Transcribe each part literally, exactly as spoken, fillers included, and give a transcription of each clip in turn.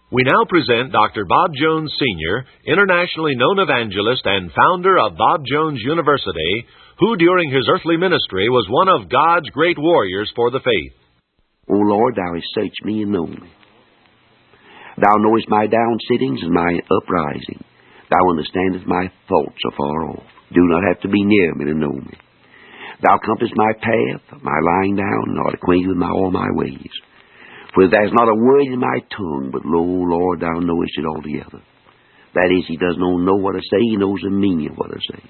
We now present Doctor Bob Jones, Senior, internationally known evangelist and founder of Bob Jones University, who during his earthly ministry was one of God's great warriors for the faith. O Lord, Thou hast searched me and known me. Thou knowest my down sittings and my uprising. Thou understandest my thoughts afar off. Do not have to be near me to know me. Thou compassest my path, my lying down, and art acquainted with my, all my ways. For there is not a word in my tongue, but lo, Lord, Thou knowest it altogether. That is, He doesn't know what I say, He knows the meaning of what I say.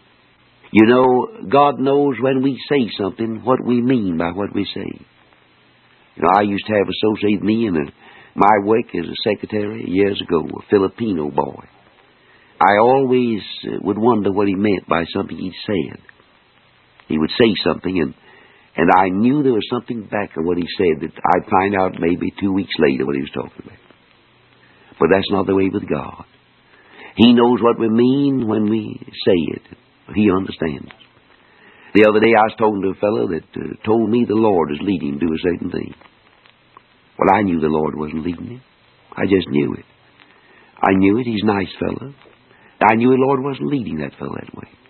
You know, God knows when we say something, what we mean by what we say. You know, I used to have associated me in a, my work as a secretary years ago, a Filipino boy. I always uh, would wonder what he meant by something he said. He would say something, and and I knew there was something back of what he said that I'd find out maybe two weeks later what he was talking about. But that's not the way with God. He knows what we mean when we say it. He understands. The other day I was talking to a fellow that uh, told me the Lord is leading him to do a certain thing. Well, I knew the Lord wasn't leading him. I just knew it. I knew it. He's a nice fellow. I knew the Lord wasn't leading that fellow that way.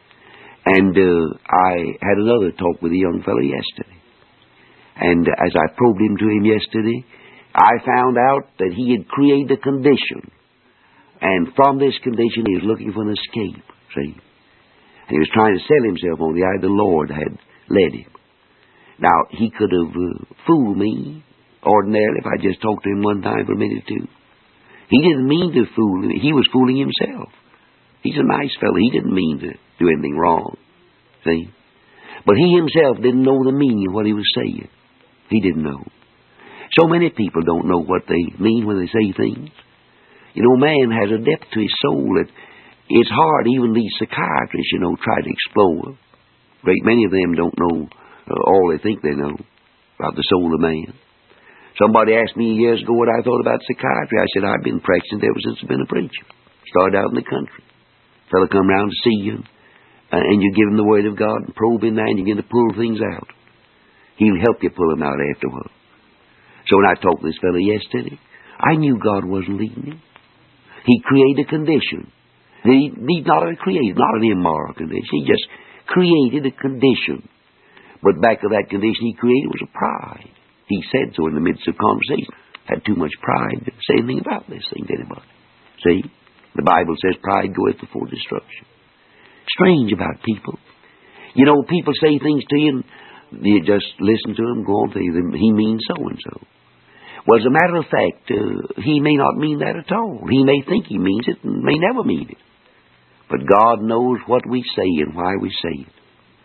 And uh, I had another talk with a young fellow yesterday. And as I probed him to him yesterday, I found out that he had created a condition. And from this condition, he was looking for an escape, see? And he was trying to sell himself on the idea the Lord had led him. Now, he could have uh, fooled me ordinarily if I just talked to him one time for a minute or two. He didn't mean to fool me. He was fooling himself. He's a nice fellow. He didn't mean to do anything wrong, see? But he himself didn't know the meaning of what he was saying. He didn't know. So many people don't know what they mean when they say things. You know, man has a depth to his soul that it's hard. Even these psychiatrists, you know, try to explore. Great many of them don't know uh, all they think they know about the soul of man. Somebody asked me years ago what I thought about psychiatry. I said, I've been practicing it ever since I've been a preacher. Started out in the country. A fellow come round to see you, uh, and you give him the Word of God and probe in there, and you begin to pull things out. He'll help you pull them out afterward. So when I talked to this fellow yesterday, I knew God wasn't leading him. He created a condition. He need not have created, not an immoral condition. He just created a condition. But back of that condition he created was a pride. He said so in the midst of conversation. Had too much pride to say anything about this thing to anybody. See? The Bible says pride goeth before destruction. Strange about people. You know, people say things to you and you just listen to them, go on to them. He means so-and-so. Well, as a matter of fact, uh, he may not mean that at all. He may think he means it and may never mean it. But God knows what we say and why we say it.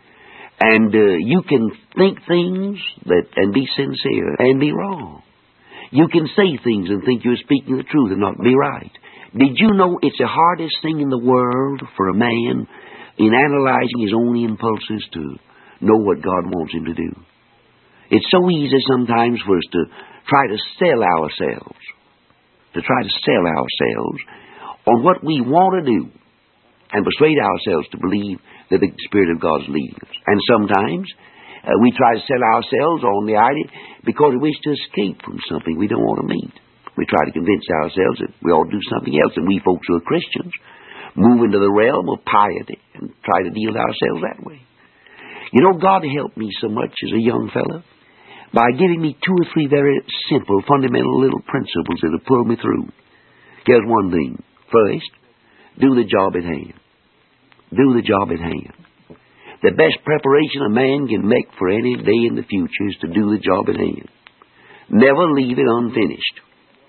And uh, you can think things that and be sincere and be wrong. You can say things and think you're speaking the truth and not be right. Did you know it's the hardest thing in the world for a man in analyzing his own impulses to know what God wants him to do? It's so easy sometimes for us to try to sell ourselves, to try to sell ourselves on what we want to do and persuade ourselves to believe that the Spirit of God is leading us. And sometimes uh, we try to sell ourselves on the idea because we wish to escape from something we don't want to meet. We try to convince ourselves that we ought to do something else, and we folks who are Christians move into the realm of piety and try to deal with ourselves that way. You know, God helped me so much as a young fellow by giving me two or three very simple, fundamental little principles that have pulled me through. Here's one thing. First, do the job at hand. Do the job at hand. The best preparation a man can make for any day in the future is to do the job at hand. Never leave it unfinished.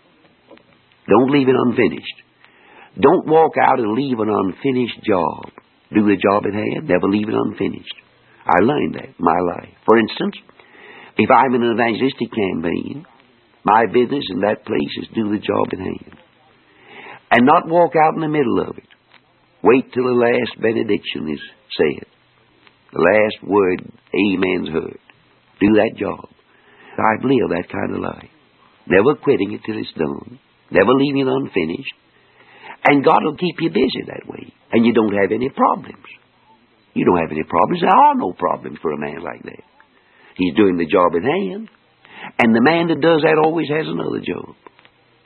Don't leave it unfinished. Don't walk out and leave an unfinished job. Do the job at hand. Never leave it unfinished. I learned that in my life. For instance, if I'm in an evangelistic campaign, my business in that place is do the job at hand. And not walk out in the middle of it. Wait till the last benediction is said. The last word, amen's heard. Do that job. I've lived that kind of life. Never quitting it till it's done. Never leaving it unfinished. And God will keep you busy that way. And you don't have any problems. You don't have any problems. There are no problems for a man like that. He's doing the job at hand. And the man that does that always has another job.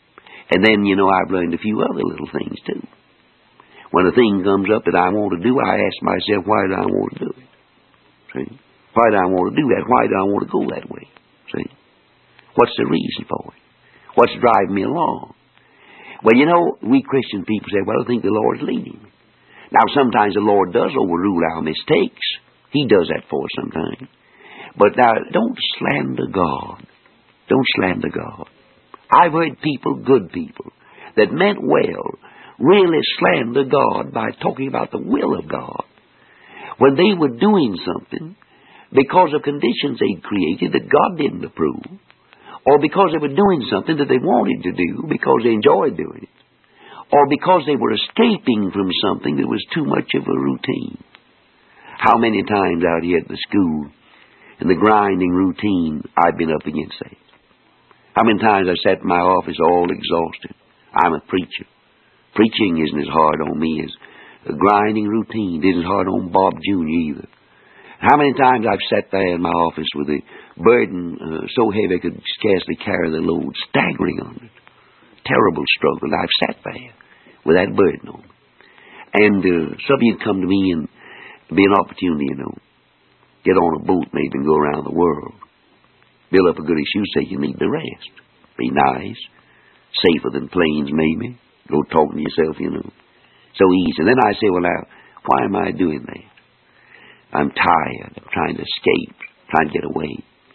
And then, you know, I've learned a few other little things, too. When a thing comes up that I want to do, I ask myself, why do I want to do it? See? Why do I want to do that? Why do I want to go that way? See? What's the reason for it? What's driving me along? Well, you know, we Christian people say, well, I think the Lord's leading me. Now, sometimes the Lord does overrule our mistakes. He does that for us sometimes. But now, don't slander God. Don't slander God. I've heard people, good people, that meant well, really slander God by talking about the will of God. When they were doing something because of conditions they'd created that God didn't approve, or because they were doing something that they wanted to do because they enjoyed doing it, or because they were escaping from something that was too much of a routine. How many times out here at the school, in the grinding routine, I've been up against that. How many times I sat in my office all exhausted. I'm a preacher. Preaching isn't as hard on me as a grinding routine. It isn't hard on Bob Junior either. How many times I've sat there in my office with a burden uh, so heavy I could scarcely carry the load, staggering under it. Terrible struggle. I've sat there with that burden on me. And uh, some of you'd come to me and be an opportunity, you know. Get on a boat maybe and go around the world. Build up a good excuse, say you need the rest. Be nice. Safer than planes, maybe. Go talking to yourself, you know. So easy. And then I say, well, now, why am I doing that? I'm tired. I'm trying to escape, trying to get away.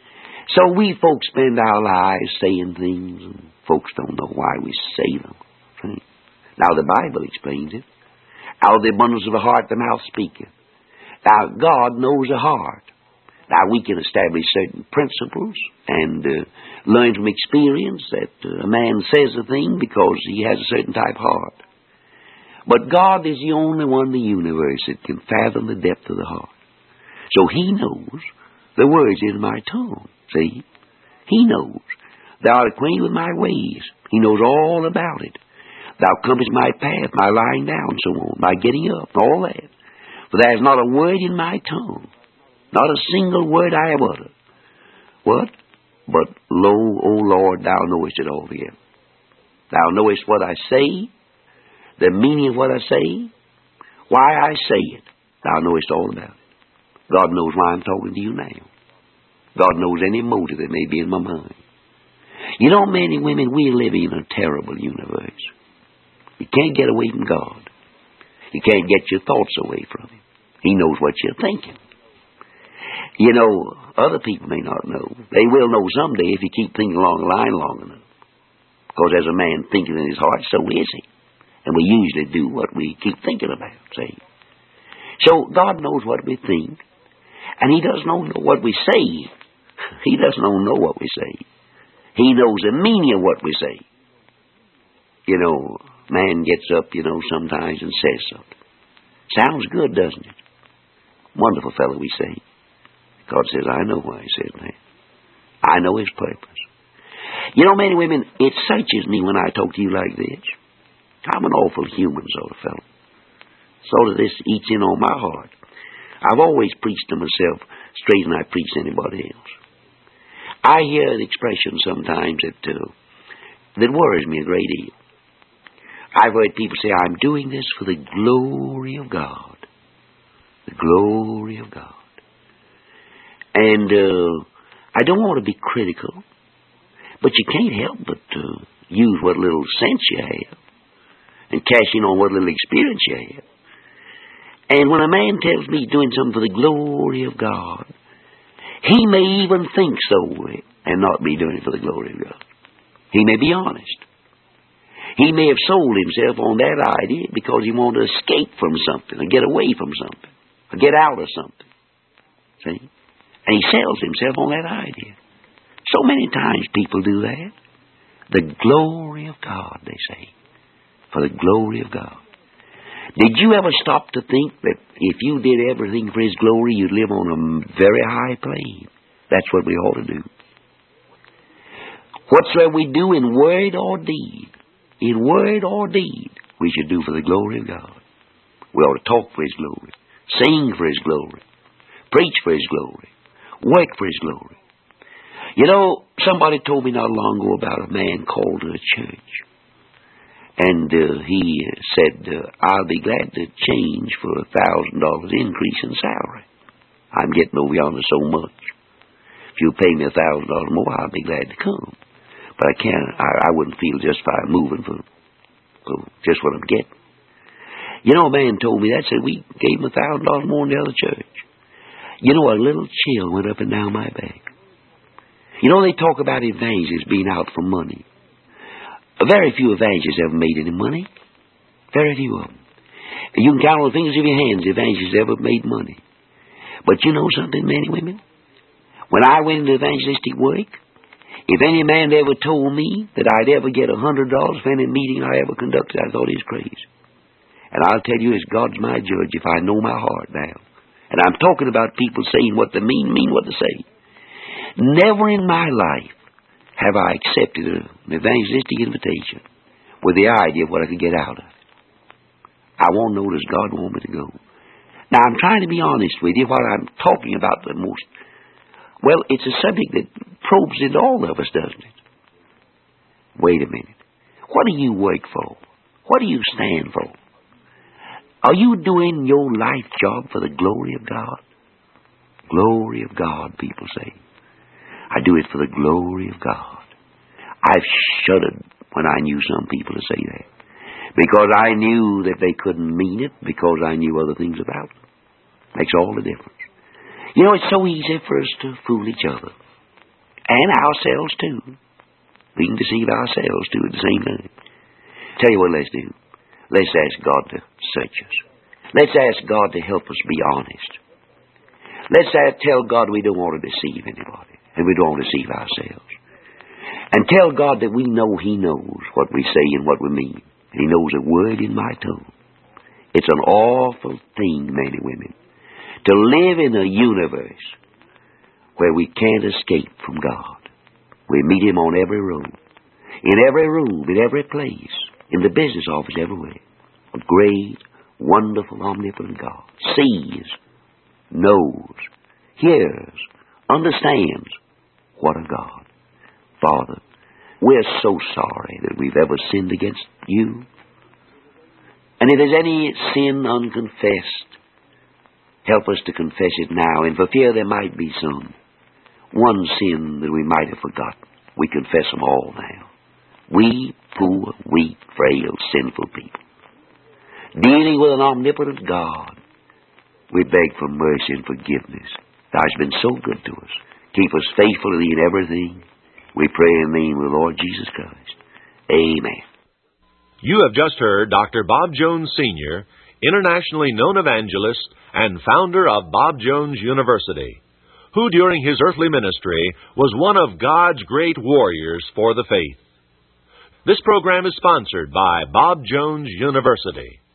So we folks spend our lives saying things, and folks don't know why we say them. Right? Now, the Bible explains it. Out of the abundance of the heart, the mouth speaketh. Now, God knows the heart. Now, we can establish certain principles and uh, learn from experience that uh, a man says a thing because he has a certain type of heart. But God is the only one in the universe that can fathom the depth of the heart. So He knows the words in my tongue. See? He knows. Thou art acquainted with my ways. He knows all about it. Thou comest my path, my lying down, so on, my getting up, all that. For there is not a word in my tongue, not a single word I have uttered. What? But lo, O Lord, Thou knowest it all together. Thou knowest what I say, the meaning of what I say, why I say it. Thou knowest all about it. God knows why I'm talking to you now. God knows any motive that may be in my mind. You know, men and women, we live in a terrible universe. You can't get away from God. You can't get your thoughts away from Him. He knows what you're thinking. You know, other people may not know. They will know someday if you keep thinking along the line long enough. Because as a man thinking in his heart, so is he. And we usually do what we keep thinking about, see. So God knows what we think. And He doesn't know what we say. He doesn't know what we say. He knows the meaning of what we say. You know, man gets up, you know, sometimes and says something. Sounds good, doesn't it? Wonderful fellow, we say. God says, I know why He said that. I know His purpose. You know, men and women, it searches me when I talk to you like this. I'm an awful human sort of fellow. Sort of this eats in on my heart. I've always preached to myself straight than I preach to anybody else. I hear an expression sometimes that, uh, that worries me a great deal. I've heard people say, I'm doing this for the glory of God. The glory of God. And uh, I don't want to be critical, but you can't help but uh, use what little sense you have and cash in on what little experience you have. And when a man tells me he's doing something for the glory of God, he may even think so and not be doing it for the glory of God. He may be honest. He may have sold himself on that idea because he wanted to escape from something or get away from something or get out of something. See? And he sells himself on that idea. So many times people do that. The glory of God, they say. For the glory of God. Did you ever stop to think that if you did everything for His glory, you'd live on a very high plane? That's what we ought to do. Whatsoever we do in word or deed, in word or deed, we should do for the glory of God. We ought to talk for His glory, sing for His glory, preach for His glory, work for His glory. You know, somebody told me not long ago about a man called to a church. And uh, he said, uh, I'll be glad to change for a thousand dollars increase in salary. I'm getting over yonder so much. If you'll pay me a thousand dollars more, I'll be glad to come. But I can't, I, I wouldn't feel justified moving for, for just what I'm getting. You know, a man told me that, said we gave him a thousand dollars more than the other church. You know, a little chill went up and down my back. You know, they talk about evangelists being out for money. Very few evangelists ever made any money. Very few of them. You can count on the fingers of your hands evangelists ever made money. But you know something, men and women? When I went into evangelistic work, if any man ever told me that I'd ever get a hundred dollars for any meeting I ever conducted, I thought he was crazy. And I'll tell you, as God's my judge, if I know my heart now, and I'm talking about people saying what they mean, mean what they say. Never in my life have I accepted an evangelistic invitation with the idea of what I could get out of it. I want to know, does God want me to go? Now, I'm trying to be honest with you. What I'm talking about the most, well, it's a subject that probes into all of us, doesn't it? Wait a minute. What do you work for? What do you stand for? Are you doing your life job for the glory of God? Glory of God, people say. I do it for the glory of God. I've shuddered when I knew some people to say that, because I knew that they couldn't mean it, because I knew other things about it. Makes all the difference. You know, it's so easy for us to fool each other. And ourselves, too. We can deceive ourselves, too, at the same time. Tell you what let's do. Let's ask God to search us. Let's ask God to help us be honest. Let's ask, tell God we don't want to deceive anybody, and we don't want to deceive ourselves. And tell God that we know He knows what we say and what we mean. He knows a word in my tongue. It's an awful thing, men and women, to live in a universe where we can't escape from God. We meet Him on every road, in every room, in every place, in the business office, everywhere. A great, wonderful, omnipotent God sees, knows, hears, understands. What a God. Father, we're so sorry that we've ever sinned against You. And if there's any sin unconfessed, help us to confess it now, and for fear there might be some, one sin that we might have forgotten, we confess them all now. We, poor, weak, frail, sinful people, dealing with an omnipotent God, we beg for mercy and forgiveness. Thou's been so good to us. Keep us faithfully in everything. We pray in the name of the Lord Jesus Christ. Amen. You have just heard Doctor Bob Jones, Senior, internationally known evangelist and founder of Bob Jones University, who during his earthly ministry was one of God's great warriors for the faith. This program is sponsored by Bob Jones University.